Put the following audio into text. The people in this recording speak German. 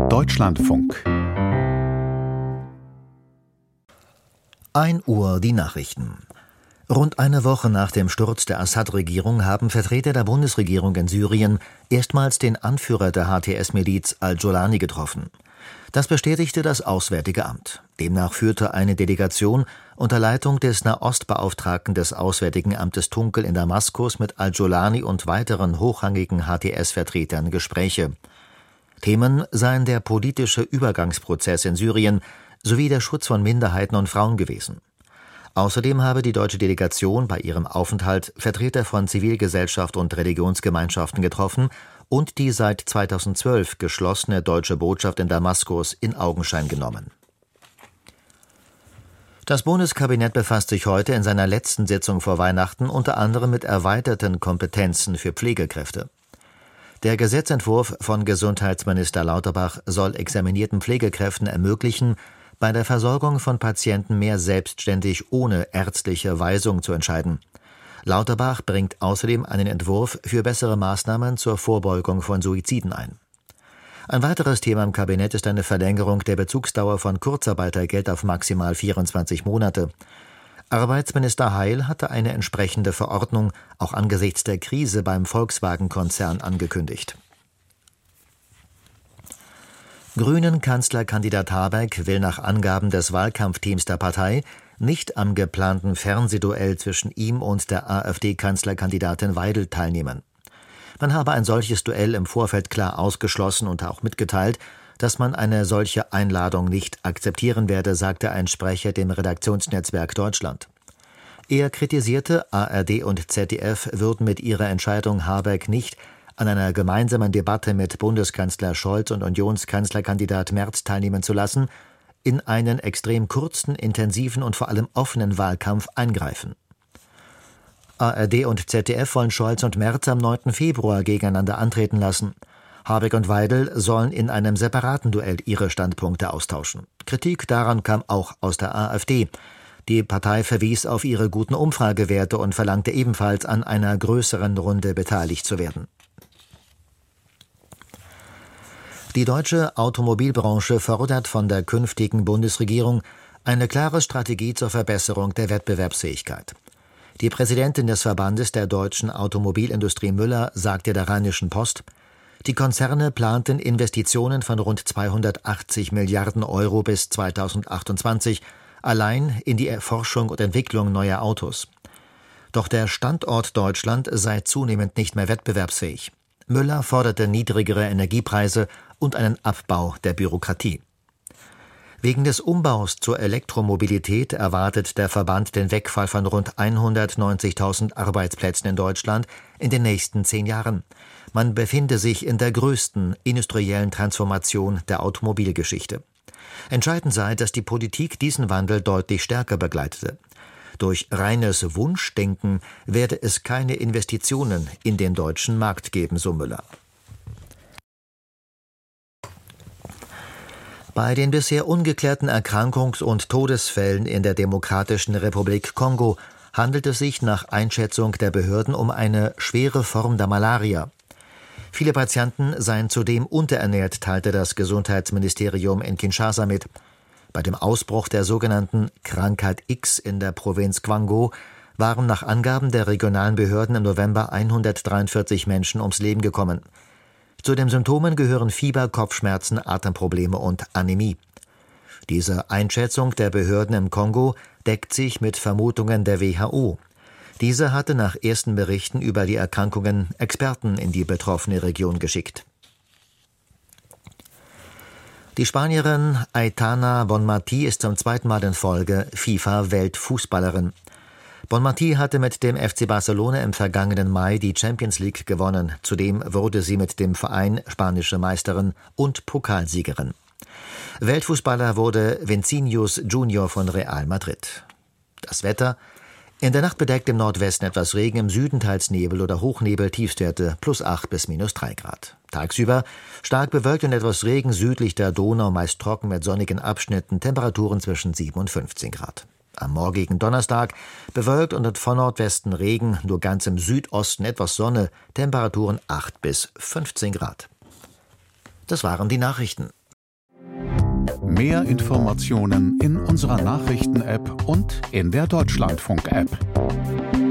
Deutschlandfunk. 1 Uhr die Nachrichten. Rund eine Woche nach dem Sturz der Assad-Regierung haben Vertreter der Bundesregierung in Syrien erstmals den Anführer der HTS-Miliz al-Jolani getroffen. Das bestätigte das Auswärtige Amt. Demnach führte eine Delegation unter Leitung des Nahostbeauftragten des Auswärtigen Amtes Tunkel in Damaskus mit al-Jolani und weiteren hochrangigen HTS-Vertretern Gespräche. Themen seien der politische Übergangsprozess in Syrien sowie der Schutz von Minderheiten und Frauen gewesen. Außerdem habe die deutsche Delegation bei ihrem Aufenthalt Vertreter von Zivilgesellschaft und Religionsgemeinschaften getroffen und die seit 2012 geschlossene deutsche Botschaft in Damaskus in Augenschein genommen. Das Bundeskabinett befasst sich heute in seiner letzten Sitzung vor Weihnachten unter anderem mit erweiterten Kompetenzen für Pflegekräfte. Der Gesetzentwurf von Gesundheitsminister Lauterbach soll examinierten Pflegekräften ermöglichen, bei der Versorgung von Patienten mehr selbstständig ohne ärztliche Weisung zu entscheiden. Lauterbach bringt außerdem einen Entwurf für bessere Maßnahmen zur Vorbeugung von Suiziden ein. Ein weiteres Thema im Kabinett ist eine Verlängerung der Bezugsdauer von Kurzarbeitergeld auf maximal 24 Monate. Arbeitsminister Heil hatte eine entsprechende Verordnung auch angesichts der Krise beim Volkswagen-Konzern angekündigt. Grünen-Kanzlerkandidat Habeck will nach Angaben des Wahlkampfteams der Partei nicht am geplanten Fernsehduell zwischen ihm und der AfD-Kanzlerkandidatin Weidel teilnehmen. Man habe ein solches Duell im Vorfeld klar ausgeschlossen und auch mitgeteilt, dass man eine solche Einladung nicht akzeptieren werde, sagte ein Sprecher dem Redaktionsnetzwerk Deutschland. Er kritisierte, ARD und ZDF würden mit ihrer Entscheidung Habeck nicht an einer gemeinsamen Debatte mit Bundeskanzler Scholz und Unionskanzlerkandidat Merz teilnehmen zu lassen, in einen extrem kurzen, intensiven und vor allem offenen Wahlkampf eingreifen. ARD und ZDF wollen Scholz und Merz am 9. Februar gegeneinander antreten lassen. Habeck und Weidel sollen in einem separaten Duell ihre Standpunkte austauschen. Kritik daran kam auch aus der AfD. Die Partei verwies auf ihre guten Umfragewerte und verlangte ebenfalls, an einer größeren Runde beteiligt zu werden. Die deutsche Automobilbranche fordert von der künftigen Bundesregierung eine klare Strategie zur Verbesserung der Wettbewerbsfähigkeit. Die Präsidentin des Verbandes der deutschen Automobilindustrie Müller sagte der Rheinischen Post, die Konzerne planten Investitionen von rund 280 Milliarden Euro bis 2028 allein in die Erforschung und Entwicklung neuer Autos. Doch der Standort Deutschland sei zunehmend nicht mehr wettbewerbsfähig. Müller forderte niedrigere Energiepreise und einen Abbau der Bürokratie. Wegen des Umbaus zur Elektromobilität erwartet der Verband den Wegfall von rund 190.000 Arbeitsplätzen in Deutschland in den nächsten 10 Jahren. Man befinde sich in der größten industriellen Transformation der Automobilgeschichte. Entscheidend sei, dass die Politik diesen Wandel deutlich stärker begleitete. Durch reines Wunschdenken werde es keine Investitionen in den deutschen Markt geben, so Müller. Bei den bisher ungeklärten Erkrankungs- und Todesfällen in der Demokratischen Republik Kongo handelt es sich nach Einschätzung der Behörden um eine schwere Form der Malaria. Viele Patienten seien zudem unterernährt, teilte das Gesundheitsministerium in Kinshasa mit. Bei dem Ausbruch der sogenannten Krankheit X in der Provinz Kwango waren nach Angaben der regionalen Behörden im November 143 Menschen ums Leben gekommen. Zu den Symptomen gehören Fieber, Kopfschmerzen, Atemprobleme und Anämie. Diese Einschätzung der Behörden im Kongo deckt sich mit Vermutungen der WHO. Diese hatte nach ersten Berichten über die Erkrankungen Experten in die betroffene Region geschickt. Die Spanierin Aitana Bonmatí ist zum 2. Mal in Folge FIFA-Weltfußballerin. Bonmatí hatte mit dem FC Barcelona im vergangenen Mai die Champions League gewonnen. Zudem wurde sie mit dem Verein spanische Meisterin und Pokalsiegerin. Weltfußballer wurde Vinícius Junior von Real Madrid. Das Wetter: in der Nacht bedeckt im Nordwesten etwas Regen, im Süden teils Nebel oder Hochnebel, Tiefstwerte +8 bis -3 Grad. Tagsüber stark bewölkt und etwas Regen südlich der Donau, meist trocken mit sonnigen Abschnitten, Temperaturen zwischen 7 und 15 Grad. Am morgigen Donnerstag bewölkt und von Nordwesten Regen, nur ganz im Südosten etwas Sonne, Temperaturen 8 bis 15 Grad. Das waren die Nachrichten. Mehr Informationen in unserer Nachrichten-App und in der Deutschlandfunk-App.